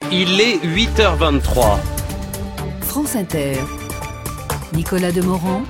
Il est 8h23. France Inter. Nicolas Demorand.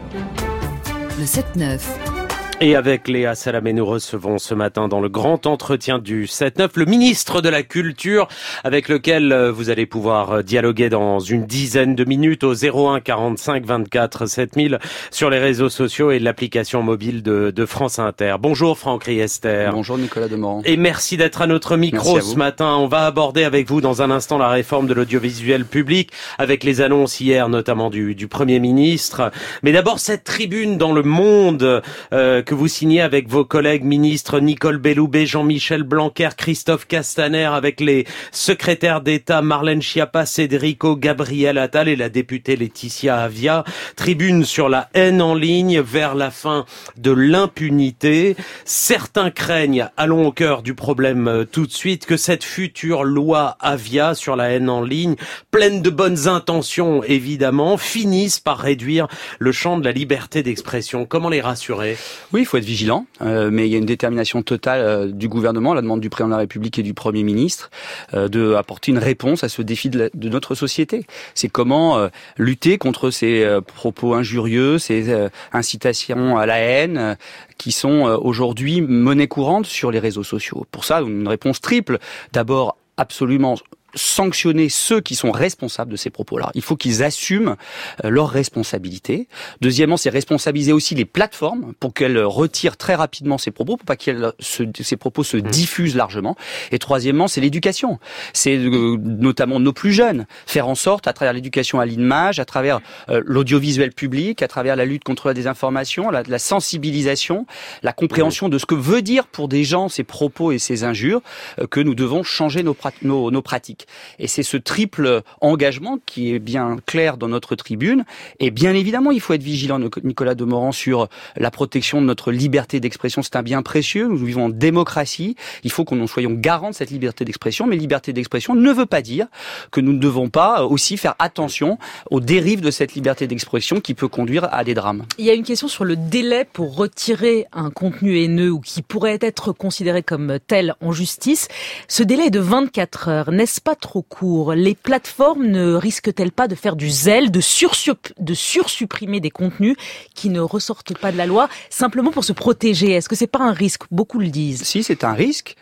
Le 7-9. Et avec Léa Salamé, nous recevons ce matin dans le grand entretien du 7-9 le ministre de la Culture avec lequel vous allez pouvoir dialoguer dans une dizaine de minutes au 01 45 24 7000 sur les réseaux sociaux et l'application mobile de France Inter. Bonjour Franck Riester. Bonjour Nicolas Demorand. Et merci d'être à notre micro ce matin. On va aborder avec vous dans un instant la réforme de l'audiovisuel public avec les annonces hier notamment du Premier ministre. Mais d'abord cette tribune dans Le Monde que vous signez avec vos collègues ministres Nicole Belloubet, Jean-Michel Blanquer, Christophe Castaner, avec les secrétaires d'État Marlène Schiappa, Cédrico, Gabriel Attal et la députée Laetitia Avia. Tribune sur la haine en ligne vers la fin de l'impunité. Certains craignent, allons au cœur du problème tout de suite, que cette future loi Avia sur la haine en ligne, pleine de bonnes intentions évidemment, finisse par réduire le champ de la liberté d'expression. Comment les rassurer ? Oui, il faut être vigilant, mais il y a une détermination totale du gouvernement, à la demande du président de la République et du Premier ministre, de apporter une réponse à ce défi de notre société. C'est comment lutter contre ces propos injurieux, ces incitations à la haine qui sont aujourd'hui monnaie courante sur les réseaux sociaux. Pour ça, une réponse triple. D'abord, absolument sanctionner ceux qui sont responsables de ces propos-là. Il faut qu'ils assument leurs responsabilités. Deuxièmement, c'est responsabiliser aussi les plateformes pour qu'elles retirent très rapidement ces propos, pour pas que ces propos se diffusent largement. Et troisièmement, c'est l'éducation. C'est notamment nos plus jeunes. Faire en sorte, à travers l'éducation à l'image, à travers l'audiovisuel public, à travers la lutte contre la désinformation, la sensibilisation, la compréhension de ce que veut dire pour des gens ces propos et ces injures, que nous devons changer nos pratiques. Et c'est ce triple engagement qui est bien clair dans notre tribune. Et bien évidemment, il faut être vigilant, Nicolas Demorand, sur la protection de notre liberté d'expression. C'est un bien précieux. Nous vivons en démocratie. Il faut que nous soyons garants de cette liberté d'expression. Mais liberté d'expression ne veut pas dire que nous ne devons pas aussi faire attention aux dérives de cette liberté d'expression qui peut conduire à des drames. Il y a une question sur le délai pour retirer un contenu haineux ou qui pourrait être considéré comme tel en justice. Ce délai est de 24 heures. N'est-ce pas trop court? Les plateformes ne risquent-elles pas de faire du zèle, de sursupprimer des contenus qui ne ressortent pas de la loi, simplement pour se protéger? Est-ce que c'est pas un risque? Beaucoup le disent. Si, c'est un risque.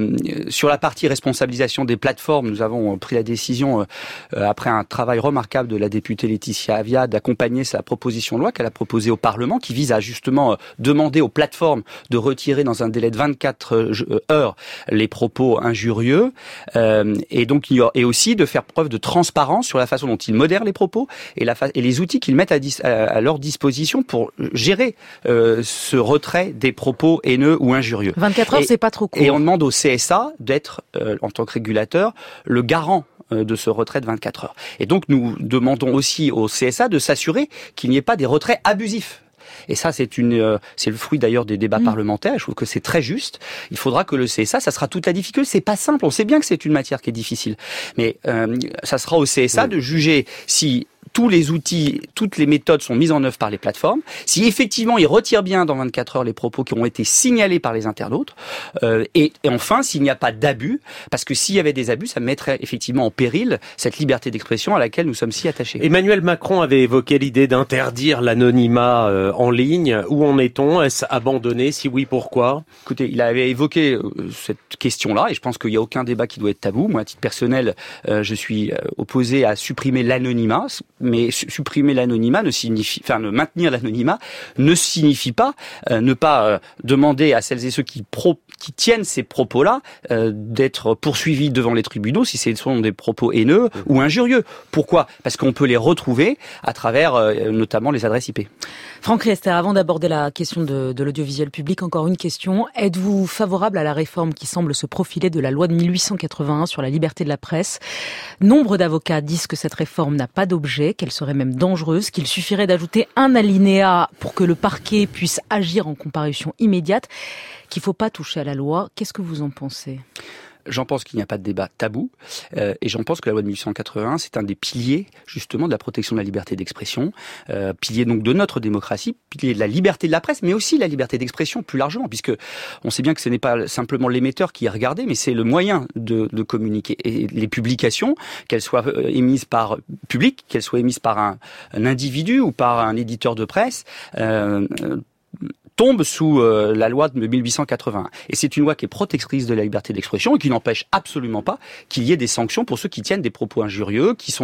Sur la partie responsabilisation des plateformes, nous avons pris la décision, après un travail remarquable de la députée Laetitia Avia, d'accompagner sa proposition de loi qu'elle a proposée au Parlement, qui vise à justement demander aux plateformes de retirer dans un délai de 24 heures les propos injurieux. Et donc, et aussi de faire preuve de transparence sur la façon dont ils modèrent les propos et les outils qu'ils mettent à leur disposition pour gérer ce retrait des propos haineux ou injurieux. 24 heures, c'est pas trop court. Et on demande au CSA d'être, en tant que régulateur, le garant de ce retrait de 24 heures. Et donc, nous demandons aussi au CSA de s'assurer qu'il n'y ait pas des retraits abusifs. Et ça, c'est le fruit d'ailleurs des débats parlementaires. Je trouve que c'est très juste. Il faudra que le CSA, ça sera toute la difficulté. C'est pas simple. On sait bien que c'est une matière qui est difficile. Mais ça sera au CSA de juger si tous les outils, toutes les méthodes sont mises en œuvre par les plateformes. Si effectivement ils retirent bien dans 24 heures les propos qui ont été signalés par les internautes, et enfin s'il n'y a pas d'abus, parce que s'il y avait des abus, ça mettrait effectivement en péril cette liberté d'expression à laquelle nous sommes si attachés. Emmanuel Macron avait évoqué l'idée d'interdire l'anonymat en ligne. Où en est-on? Est-ce abandonné? Si oui, pourquoi? Écoutez, il avait évoqué cette question-là, et je pense qu'il n'y a aucun débat qui doit être tabou. Moi, à titre personnel, je suis opposé à supprimer l'anonymat. Mais supprimer l'anonymat maintenir l'anonymat ne signifie pas ne pas demander à celles et ceux qui tiennent ces propos-là d'être poursuivis devant les tribunaux si ce sont des propos haineux ou injurieux. Pourquoi? Parce qu'on peut les retrouver à travers notamment les adresses IP. Franck Riester, avant d'aborder la question de l'audiovisuel public, encore une question. Êtes-vous favorable à la réforme qui semble se profiler de la loi de 1881 sur la liberté de la presse? Nombre d'avocats disent que cette réforme n'a pas d'objet, qu'elle serait même dangereuse, qu'il suffirait d'ajouter un alinéa pour que le parquet puisse agir en comparution immédiate, qu'il ne faut pas toucher à la loi. Qu'est-ce que vous en pensez ? J'en pense qu'il n'y a pas de débat tabou, et j'en pense que la loi de 1881, c'est un des piliers, justement, de la protection de la liberté d'expression, pilier donc de notre démocratie, pilier de la liberté de la presse, mais aussi la liberté d'expression plus largement, puisque on sait bien que ce n'est pas simplement l'émetteur qui est regardé, mais c'est le moyen de communiquer. Et les publications, qu'elles soient émises par public, qu'elles soient émises par un individu ou par un éditeur de presse, tombe sous la loi de 1881. Et c'est une loi qui est protectrice de la liberté d'expression et qui n'empêche absolument pas qu'il y ait des sanctions pour ceux qui tiennent des propos injurieux, qui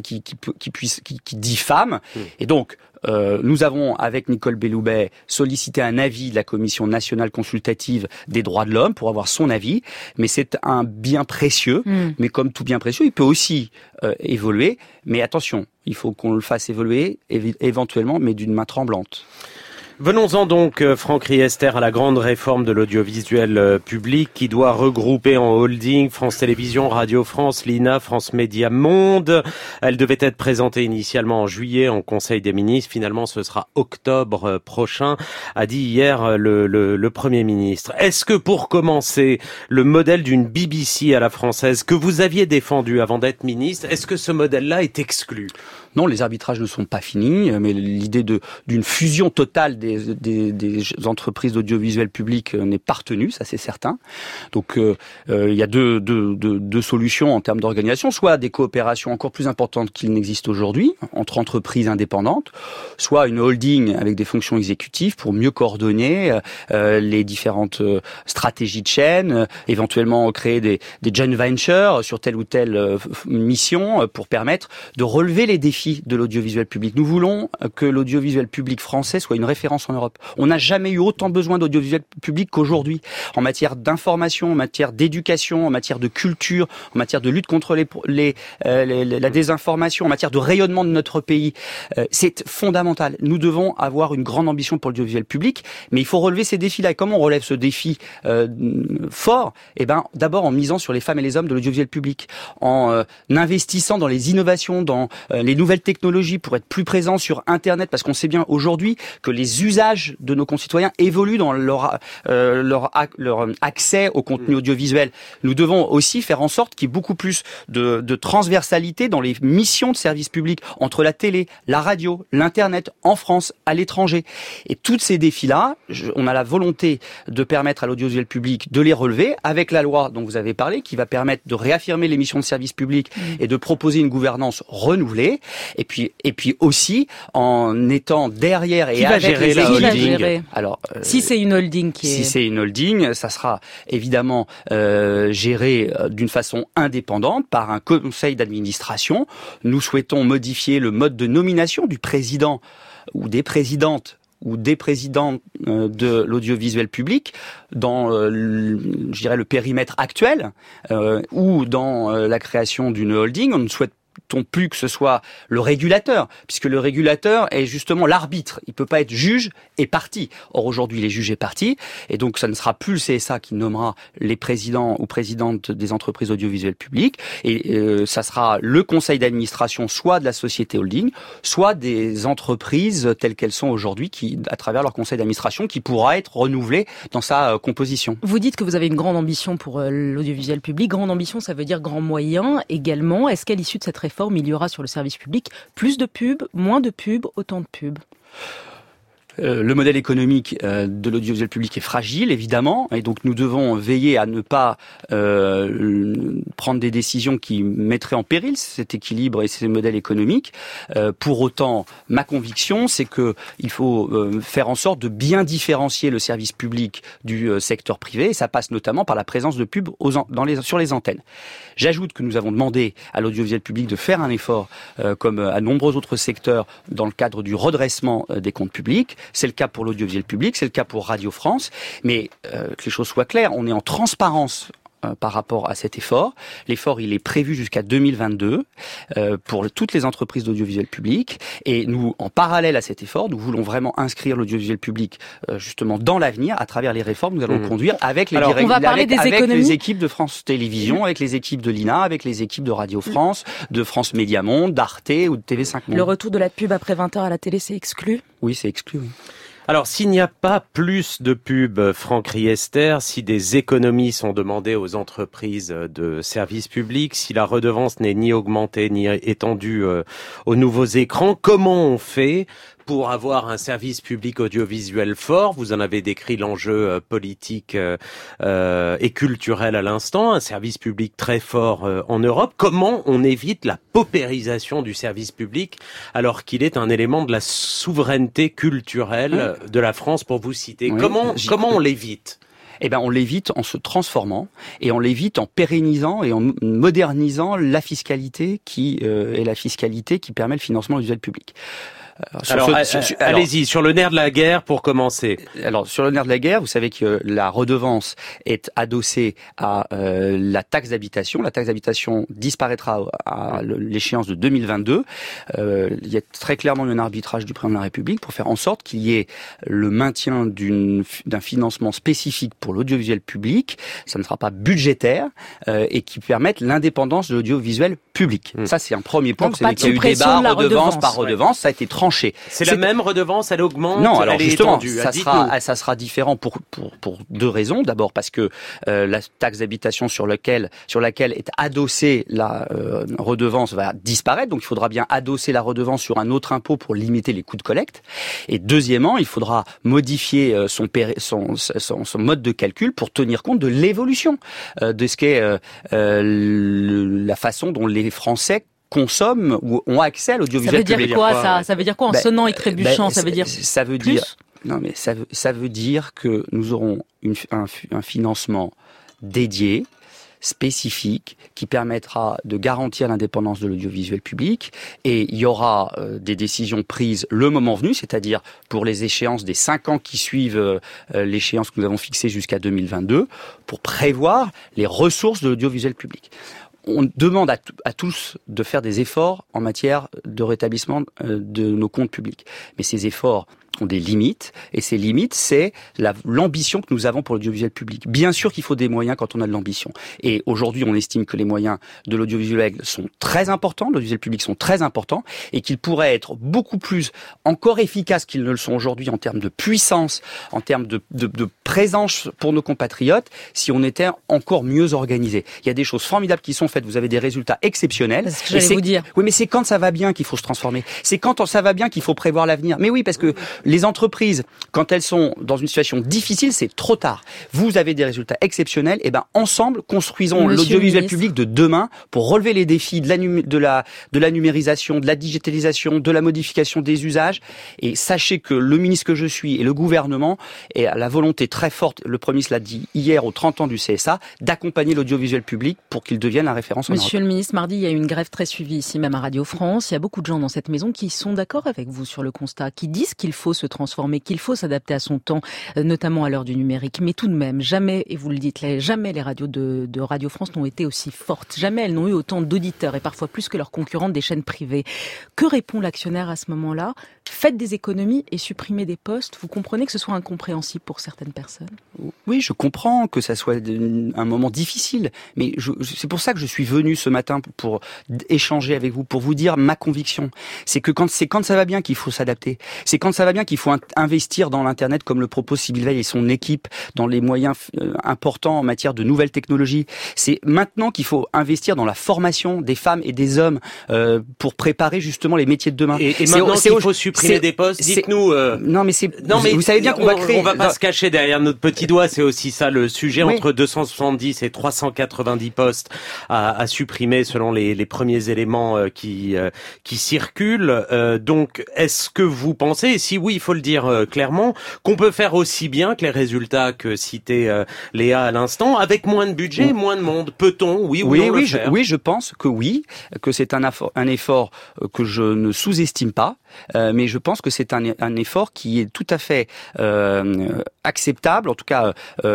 diffament. Et donc, nous avons, avec Nicole Belloubet, sollicité un avis de la Commission nationale consultative des droits de l'homme pour avoir son avis, mais c'est un bien précieux, mais comme tout bien précieux, il peut aussi évoluer, mais attention, il faut qu'on le fasse évoluer, éventuellement, mais d'une main tremblante. Venons-en donc, Franck Riester, à la grande réforme de l'audiovisuel public qui doit regrouper en holding France Télévisions, Radio France, l'INA, France Média Monde. Elle devait être présentée initialement en juillet en Conseil des ministres. Finalement, ce sera octobre prochain, a dit hier le Premier ministre. Est-ce que, pour commencer, le modèle d'une BBC à la française que vous aviez défendu avant d'être ministre, est-ce que ce modèle-là est exclu ? Non, les arbitrages ne sont pas finis, mais l'idée d'une fusion totale des entreprises d'audiovisuel public n'est pas retenue, ça c'est certain. Donc il y a deux solutions en termes d'organisation, soit des coopérations encore plus importantes qu'il n'existe aujourd'hui entre entreprises indépendantes, soit une holding avec des fonctions exécutives pour mieux coordonner les différentes stratégies de chaîne, éventuellement créer des joint ventures sur telle ou telle mission pour permettre de relever les défis de l'audiovisuel public. Nous voulons que l'audiovisuel public français soit une référence en Europe. On n'a jamais eu autant besoin d'audiovisuel public qu'aujourd'hui, en matière d'information, en matière d'éducation, en matière de culture, en matière de lutte contre la désinformation, en matière de rayonnement de notre pays. C'est fondamental. Nous devons avoir une grande ambition pour l'audiovisuel public, mais il faut relever ces défis-là. Et comment on relève ce défi fort ? Eh ben, d'abord en misant sur les femmes et les hommes de l'audiovisuel public, en investissant dans les innovations, dans les nouvelles technologies pour être plus présents sur Internet, parce qu'on sait bien aujourd'hui que les usages de nos concitoyens évoluent dans leur accès au contenu audiovisuel. Nous devons aussi faire en sorte qu'il y ait beaucoup plus de transversalité dans les missions de service public entre la télé, la radio, l'Internet, en France, à l'étranger. Et tous ces défis-là, on a la volonté de permettre à l'audiovisuel public de les relever avec la loi dont vous avez parlé, qui va permettre de réaffirmer les missions de service public et de proposer une gouvernance renouvelée. Et puis aussi en étant derrière et avec les holdings. Alors, si c'est une holding si c'est une holding, ça sera évidemment géré d'une façon indépendante par un conseil d'administration. Nous souhaitons modifier le mode de nomination du président ou des présidentes ou des présidents de l'audiovisuel public dans, je dirais, le périmètre actuel ou dans la création d'une holding. On ne souhaite plus que ce soit le régulateur, puisque le régulateur est justement l'arbitre. Il peut pas être juge et partie. Or, aujourd'hui, il est juge et partie, et donc ça ne sera plus le CSA qui nommera les présidents ou présidentes des entreprises audiovisuelles publiques, et ça sera le conseil d'administration soit de la société holding, soit des entreprises telles qu'elles sont aujourd'hui, qui, à travers leur conseil d'administration, qui pourra être renouvelé dans sa composition. Vous dites que vous avez une grande ambition pour l'audiovisuel public. Grande ambition, ça veut dire grand moyen également. Est-ce qu'à l'issue de cette réforme, il y aura sur le service public plus de pubs, moins de pubs, autant de pubs ? Le modèle économique de l'audiovisuel public est fragile, évidemment, et donc nous devons veiller à ne pas prendre des décisions qui mettraient en péril cet équilibre et ces modèles économiques. Pour autant, ma conviction, c'est que il faut faire en sorte de bien différencier le service public du secteur privé, et ça passe notamment par la présence de pubs sur les antennes. J'ajoute que nous avons demandé à l'audiovisuel public de faire un effort, comme à nombreux autres secteurs, dans le cadre du redressement des comptes publics. C'est le cas pour l'audiovisuel public, c'est le cas pour Radio France, mais que les choses soient claires, on est en transparence par rapport à cet effort. L'effort, il est prévu jusqu'à 2022 pour toutes les entreprises d'audiovisuel public, et nous, en parallèle à cet effort, nous voulons vraiment inscrire l'audiovisuel public justement dans l'avenir à travers les réformes que nous allons conduire avec les les équipes de France Télévisions, avec les équipes de l'INA, avec les équipes de Radio France, de France Média Monde, d'Arte ou de TV5 Monde. Le retour de la pub après 20h à la télé, c'est exclu ? Oui, c'est exclu, oui. Alors, s'il n'y a pas plus de pubs, Franck Riester, si des économies sont demandées aux entreprises de services publics, si la redevance n'est ni augmentée ni étendue aux nouveaux écrans, comment on fait pour avoir un service public audiovisuel fort? Vous en avez décrit l'enjeu politique et culturel à l'instant, un service public très fort en Europe. Comment on évite la paupérisation du service public alors qu'il est un élément de la souveraineté culturelle de la France, pour vous citer? Comment on l'évite? Eh ben, on l'évite en se transformant et on l'évite en pérennisant et en modernisant la fiscalité qui est la fiscalité qui permet le financement de l'audiovisuel public. Allez-y, sur le nerf de la guerre pour commencer. Alors, sur le nerf de la guerre, vous savez que la redevance est adossée à la taxe d'habitation. La taxe d'habitation disparaîtra à l'échéance de 2022. Il y a très clairement un arbitrage du président de la République pour faire en sorte qu'il y ait le maintien d'un financement spécifique pour l'audiovisuel public. Ça ne sera pas budgétaire et qui permette l'indépendance de l'audiovisuel public. Ça, c'est un premier point. Donc, pas de il y a eu débat redevance par redevance. Ça a été tranché. C'est la même redevance, elle augmente? Non, alors elle justement, est ça sera différent pour deux raisons. D'abord parce que la taxe d'habitation sur laquelle est adossée la redevance va disparaître, donc il faudra bien adosser la redevance sur un autre impôt pour limiter les coûts de collecte. Et deuxièmement, il faudra modifier son mode de calcul pour tenir compte de l'évolution de ce qu'est la façon dont les Français consomment ou ont accès à l'audiovisuel public. Ça veut dire quoi, ça? Ça veut dire quoi en sonnant et trébuchant? Ça veut dire plus? Non, mais ça veut dire que nous aurons un financement dédié, spécifique, qui permettra de garantir l'indépendance de l'audiovisuel public, et il y aura des décisions prises le moment venu, c'est-à-dire pour les échéances des 5 ans qui suivent l'échéance que nous avons fixée jusqu'à 2022, pour prévoir les ressources de l'audiovisuel public. On demande à tous de faire des efforts en matière de rétablissement de nos comptes publics. Mais ces efforts ont des limites, et ces limites, c'est l'ambition que nous avons pour l'audiovisuel public. Bien sûr qu'il faut des moyens quand on a de l'ambition. Et aujourd'hui, on estime que les moyens de l'audiovisuel sont très importants, de l'audiovisuel public sont très importants, et qu'ils pourraient être beaucoup plus encore efficaces qu'ils ne le sont aujourd'hui en termes de puissance, en termes de présence pour nos compatriotes, si on était encore mieux organisé. Il y a des choses formidables qui sont faites, vous avez des résultats exceptionnels. C'est ce que j'allais vous dire. Oui, mais c'est quand ça va bien qu'il faut se transformer. C'est quand ça va bien qu'il faut prévoir l'avenir. Mais oui, parce que les entreprises, quand elles sont dans une situation difficile, c'est trop tard. Vous avez des résultats exceptionnels, et ben ensemble, construisons l'audiovisuel public de demain pour relever les défis de la numérisation, de la digitalisation, de la modification des usages. Et sachez que le ministre que je suis et le gouvernement a la volonté très forte, le Premier ministre l'a dit hier aux 30 ans du CSA, d'accompagner l'audiovisuel public pour qu'il devienne la référence en Europe. Monsieur le ministre, mardi, il y a eu une grève très suivie ici même à Radio France. Il y a beaucoup de gens dans cette maison qui sont d'accord avec vous sur le constat, qui disent qu'il faut se transformer, qu'il faut s'adapter à son temps, notamment à l'heure du numérique. Mais tout de même, jamais, et vous le dites, jamais les radios de Radio France n'ont été aussi fortes. Jamais elles n'ont eu autant d'auditeurs, et parfois plus que leurs concurrentes des chaînes privées. Que répond l'actionnaire à ce moment-là? Faites des économies et supprimez des postes. Vous comprenez que ce soit incompréhensible pour certaines personnes? Oui, je comprends que ça soit un moment difficile, mais c'est pour ça que je suis venu ce matin pour échanger avec vous, pour vous dire ma conviction. C'est que quand ça va bien qu'il faut s'adapter. C'est quand ça va bien qu'il faut investir dans l'Internet, comme le propose Sybille Veil et son équipe, dans les moyens importants en matière de nouvelles technologies. C'est maintenant qu'il faut investir dans la formation des femmes et des hommes pour préparer justement les métiers de demain. Et maintenant qu'il faut supprimer des postes, dites-nous... Non, mais vous savez bien qu'on va créer... On va pas se cacher derrière notre petit doigt, c'est aussi ça le sujet, entre 270 et 390 postes à supprimer selon les premiers éléments qui circulent. Donc, est-ce que vous pensez, et si oui, il faut le dire clairement, qu'on peut faire aussi bien que les résultats que citait Léa à l'instant, avec moins de budget, moins de monde? Peut-on, oui ou non, le faire? Oui, je pense que oui, que c'est un effort que je ne sous-estime pas, mais je pense que c'est un effort qui est tout à fait acceptable, en tout cas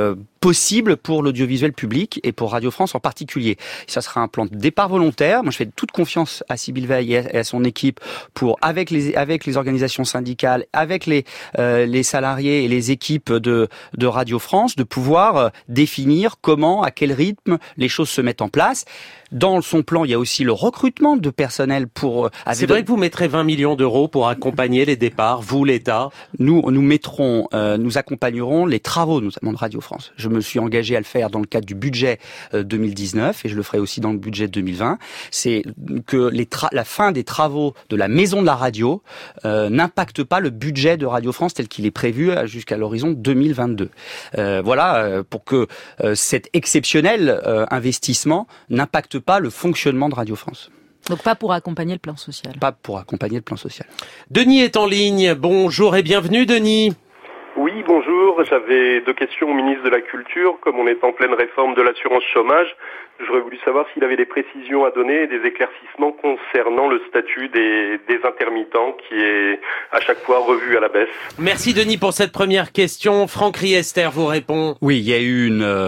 possible pour l'audiovisuel public et pour Radio France en particulier. Ça sera un plan de départ volontaire. Moi, je fais toute confiance à Sybille Veil et à son équipe pour, avec les organisations syndicales, avec les salariés et les équipes de Radio France, de pouvoir définir comment, à quel rythme les choses se mettent en place. Dans son plan, il y a aussi le recrutement de personnel pour... C'est vrai que vous mettrez 20 millions d'euros pour accompagner les départs, vous, l'État. Nous accompagnerons les travaux, notamment de Radio France. Je me suis engagé à le faire dans le cadre du budget 2019 et je le ferai aussi dans le budget 2020. C'est que la fin des travaux de la maison de la radio n'impacte pas le budget de Radio France tel qu'il est prévu jusqu'à l'horizon 2022. Pour que cet exceptionnel investissement n'impacte pas le fonctionnement de Radio France. Donc pas pour accompagner le plan social. Pas pour accompagner le plan social. Denis est en ligne. Bonjour et bienvenue, Denis. Oui, bonjour. J'avais 2 questions au ministre de la Culture. Comme on est en pleine réforme de l'assurance chômage, j'aurais voulu savoir s'il avait des précisions à donner et des éclaircissements concernant le statut des intermittents qui est à chaque fois revu à la baisse. Merci Denis pour cette première question. Franck Riester vous répond. Oui, il y a eu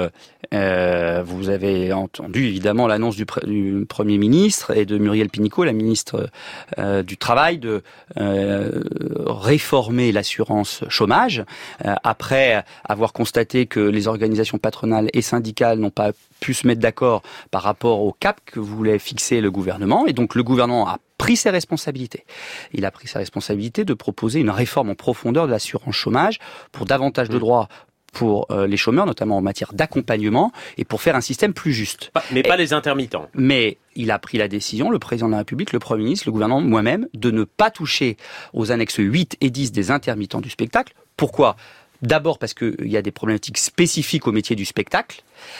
vous avez entendu évidemment l'annonce du Premier ministre et de Muriel Pénicaud, la ministre du Travail, de réformer l'assurance chômage après avoir constaté que les organisations patronales et syndicales n'ont pas pu se mettre d'accord par rapport au cap que voulait fixer le gouvernement. Et donc le gouvernement a pris ses responsabilités. Il a pris sa responsabilité de proposer une réforme en profondeur de l'assurance chômage pour davantage de droits pour les chômeurs, notamment en matière d'accompagnement, et pour faire un système plus juste. Mais pas les intermittents. Mais il a pris la décision, le président de la République, le Premier ministre, le gouvernement, moi-même, de ne pas toucher aux annexes 8 et 10 des intermittents du spectacle. Pourquoi ? D'abord parce qu'il y a des problématiques spécifiques au métier du spectacle.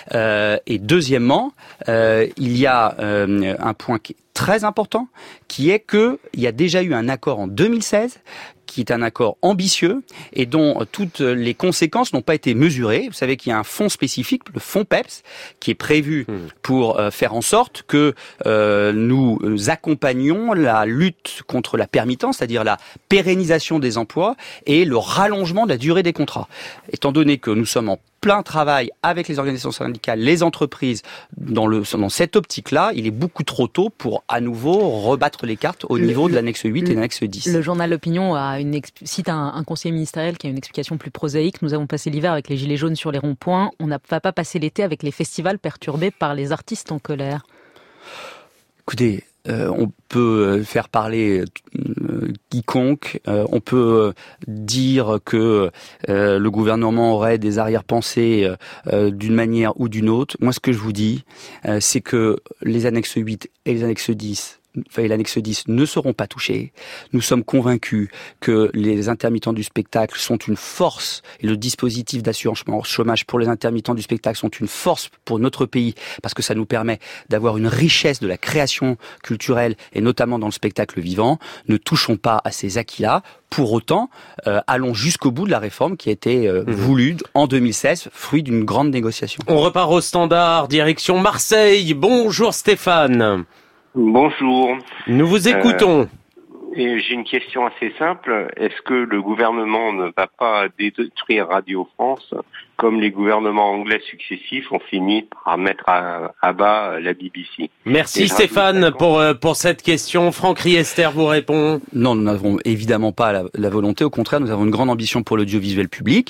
Et deuxièmement, il y a un point qui est très important, qui est qu'il y a déjà eu un accord en 2016 qui est un accord ambitieux et dont toutes les conséquences n'ont pas été mesurées. Vous savez qu'il y a un fonds spécifique, le fonds PEPS, qui est prévu pour faire en sorte que nous accompagnions la lutte contre la permittence, c'est-à-dire la pérennisation des emplois et le rallongement de la durée des contrats. Étant donné que nous sommes en plein travail avec les organisations syndicales, les entreprises, dans cette optique-là, il est beaucoup trop tôt pour à nouveau rebattre les cartes au niveau de l'annexe 8 et l'annexe 10. Le journal L'Opinion cite un conseiller ministériel qui a une explication plus prosaïque. Nous avons passé l'hiver avec les gilets jaunes sur les ronds-points. On ne va pas passer l'été avec les festivals perturbés par les artistes en colère. Écoutez, on peut faire parler quiconque, on peut dire que le gouvernement aurait des arrière-pensées d'une manière ou d'une autre. Moi, ce que je vous dis, c'est que les annexes 8 et les annexes 10 et l'annexe 10 ne seront pas touchés. Nous sommes convaincus que les intermittents du spectacle sont une force et le dispositif d'assurance chômage pour les intermittents du spectacle sont une force pour notre pays parce que ça nous permet d'avoir une richesse de la création culturelle et notamment dans le spectacle vivant. Ne touchons pas à ces acquis-là. Pour autant, allons jusqu'au bout de la réforme qui a été voulue en 2016, fruit d'une grande négociation. On repart au standard, direction Marseille. Bonjour Stéphane. Bonjour. Nous vous écoutons. J'ai une question assez simple. Est-ce que le gouvernement ne va pas détruire Radio France comme les gouvernements anglais successifs ont fini par mettre à bas la BBC? Merci Stéphane pour cette question. Franck Riester vous répond. Non, nous n'avons évidemment pas la volonté. Au contraire, nous avons une grande ambition pour l'audiovisuel public.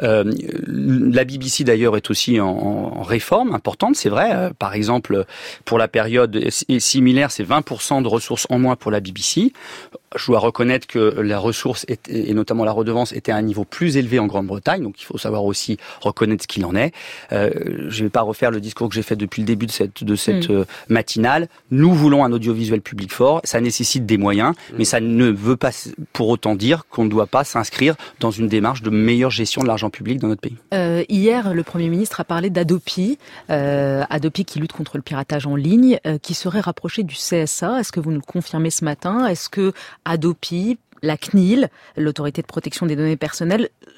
La BBC d'ailleurs est aussi en réforme importante, c'est vrai. Par exemple, pour la période similaire, c'est 20% de ressources en moins pour la BBC. Je dois reconnaître que la ressource et notamment la redevance était à un niveau plus élevé en Grande-Bretagne, donc il faut savoir aussi reconnaître ce qu'il en est. Je ne vais pas refaire le discours que j'ai fait depuis le début de cette matinale. Nous voulons un audiovisuel public fort, ça nécessite des moyens, mais ça ne veut pas pour autant dire qu'on ne doit pas s'inscrire dans une démarche de meilleure gestion de l'argent public dans notre pays. Hier, le Premier ministre a parlé d'Adopi, Adopi qui lutte contre le piratage en ligne, qui serait rapproché du CSA. Est-ce que vous nous le confirmez ce matin? Est-ce que Adopi, la CNIL, l'autorité de protection des données personnelles,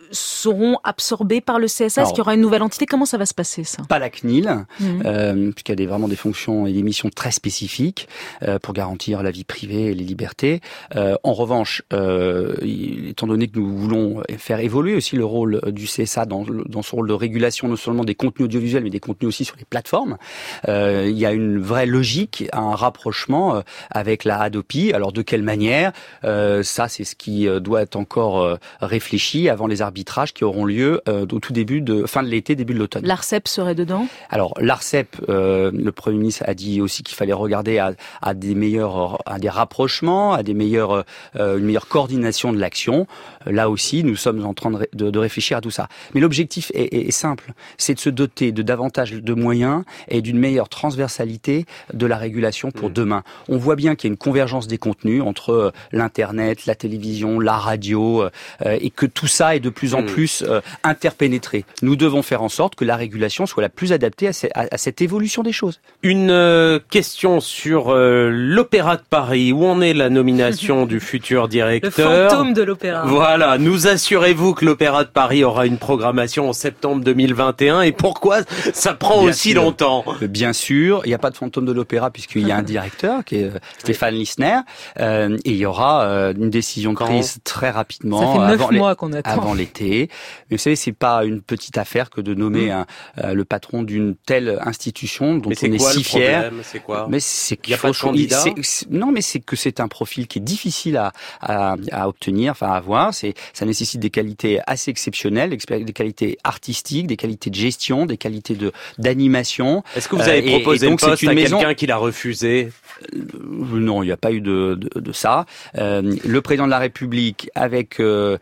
seront absorbés par le CSA? Est-ce qu'il y aura une nouvelle entité? Comment ça va se passer, ça? Pas la CNIL, puisqu'il y a vraiment des fonctions et des missions très spécifiques pour garantir la vie privée et les libertés. En revanche, étant donné que nous voulons faire évoluer aussi le rôle du CSA dans son rôle de régulation non seulement des contenus audiovisuels, mais des contenus aussi sur les plateformes, il y a une vraie logique, un rapprochement avec la Hadopi. Alors de quelle manière? Ça, c'est ce qui doit être encore réfléchi avant les arbitrages qui auront lieu au tout début fin de l'été, début de l'automne. L'ARCEP serait dedans? Alors l'ARCEP, le Premier ministre a dit aussi qu'il fallait regarder à des rapprochements, à une meilleure coordination de l'action. Là aussi, nous sommes en train de réfléchir à tout ça. Mais l'objectif est simple, c'est de se doter de davantage de moyens et d'une meilleure transversalité de la régulation pour demain. On voit bien qu'il y a une convergence des contenus entre l'internet, la télévision, la radio, et que tout ça est de plus en plus interpénétré. Nous devons faire en sorte que la régulation soit la plus adaptée à cette évolution des choses. Une question sur l'Opéra de Paris. Où en est la nomination du futur directeur? Le fantôme de l'Opéra. Voilà. Nous assurez-vous que l'Opéra de Paris aura une programmation en septembre 2021? Et pourquoi ça prend aussi longtemps? Bien sûr, il n'y a pas de fantôme de l'Opéra puisqu'il y a un directeur qui est Stéphane Lissner. Et il y aura une décision prise très rapidement. Ça fait 9 mois qu'on attend. Avant l'été. Mais vous savez, c'est pas une petite affaire que de nommer le patron d'une telle institution dont on est si fier. C'est quoi? Mais c'est qu'il y a pas de candidat. Non, mais c'est que c'est un profil qui est difficile à obtenir, enfin à avoir. Ça nécessite des qualités assez exceptionnelles, des qualités artistiques, des qualités de gestion, des qualités d'animation. Est-ce que vous avez proposé le poste à quelqu'un qui l'a refusé? Non, il n'y a pas eu de ça. Le président de la République, avec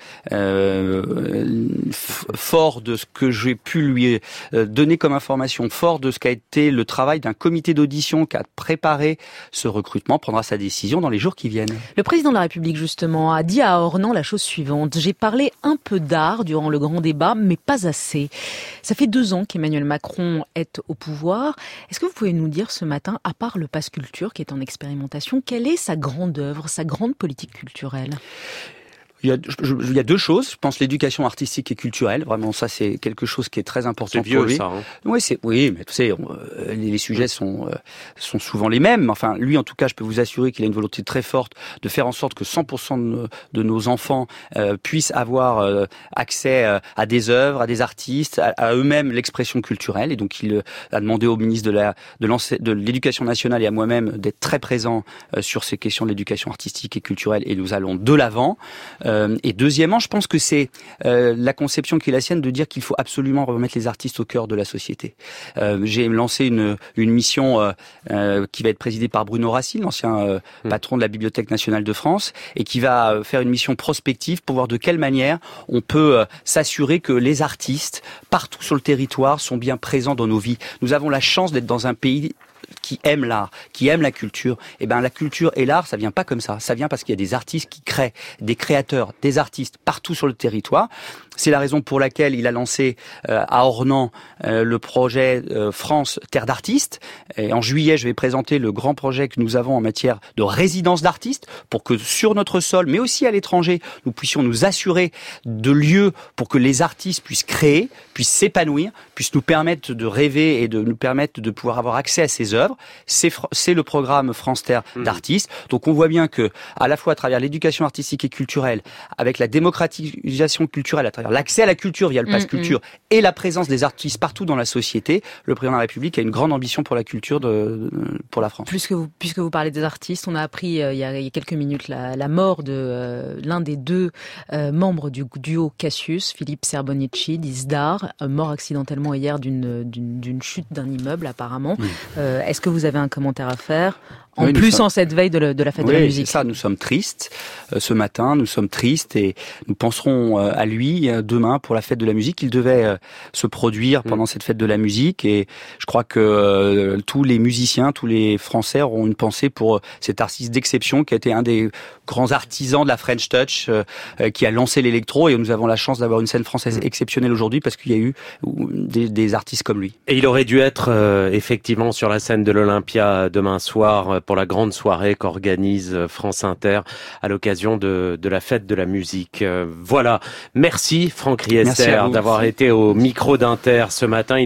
fort de ce que j'ai pu lui donner comme information, fort de ce qu'a été le travail d'un comité d'audition qui a préparé ce recrutement, prendra sa décision dans les jours qui viennent. Le président de la République, justement, a dit à Ornans la chose suivante. J'ai parlé un peu d'art durant le grand débat, mais pas assez. Ça fait 2 ans qu'Emmanuel Macron est au pouvoir. Est-ce que vous pouvez nous dire ce matin, à part le Pass Culture qui est en expérimentation, quelle est sa grande œuvre, sa grande politique culturelle? Il y a 2 choses. Je pense l'éducation artistique et culturelle. Vraiment, ça, c'est quelque chose qui est très important pour lui. Ça, hein. Oui, mais tu sais, les sujets sont souvent les mêmes. Enfin, lui, en tout cas, je peux vous assurer qu'il a une volonté très forte de faire en sorte que 100% de nos enfants puissent avoir accès à des œuvres, à des artistes, à eux-mêmes l'expression culturelle. Et donc, il a demandé au ministre de l'Éducation nationale et à moi-même d'être très présents sur ces questions de l'éducation artistique et culturelle. Et nous allons de l'avant. Et deuxièmement, je pense que c'est la conception qui est la sienne de dire qu'il faut absolument remettre les artistes au cœur de la société. J'ai lancé une mission qui va être présidée par Bruno Racine, l'ancien patron de la Bibliothèque nationale de France, et qui va faire une mission prospective pour voir de quelle manière on peut s'assurer que les artistes, partout sur le territoire, sont bien présents dans nos vies. Nous avons la chance d'être dans un pays qui aime l'art, qui aime la culture. Et ben la culture et l'art, ça vient pas comme ça. Ça vient parce qu'il y a des artistes qui créent, des créateurs, des artistes partout sur le territoire. C'est la raison pour laquelle il a lancé à Ornans le projet France Terre d'artistes. Et en juillet, je vais présenter le grand projet que nous avons en matière de résidence d'artistes pour que sur notre sol, mais aussi à l'étranger, nous puissions nous assurer de lieux pour que les artistes puissent créer, puissent s'épanouir, puissent nous permettre de rêver et de nous permettre de pouvoir avoir accès à ces œuvres. C'est le programme France Terre d'artistes. Donc on voit bien que, à la fois à travers l'éducation artistique et culturelle, avec la démocratisation culturelle, à travers l'accès à la culture via le Pass Culture et la présence des artistes partout dans la société, le président de la République a une grande ambition pour la culture pour la France. Puisque vous parlez des artistes, on a appris il y a quelques minutes la mort de l'un des 2 membres du duo Cassius, Philippe Serbonici d'Isdar, mort accidentellement hier d'une chute d'un immeuble apparemment. Est-ce que vous avez un commentaire à faire ? En cette veille de la fête de la musique. C'est ça, nous sommes tristes. Ce matin, nous sommes tristes et nous penserons à lui demain pour la fête de la musique. Il devait se produire pendant cette fête de la musique et je crois que tous les musiciens, tous les Français auront une pensée pour cet artiste d'exception qui a été un des grands artisans de la French Touch, qui a lancé l'électro et nous avons la chance d'avoir une scène française exceptionnelle aujourd'hui parce qu'il y a eu des artistes comme lui. Et il aurait dû être effectivement sur la scène de l'Olympia demain soir pour la grande soirée qu'organise France Inter à l'occasion de la fête de la musique. Voilà. Merci Franck Riester d'avoir été au micro d'Inter ce matin.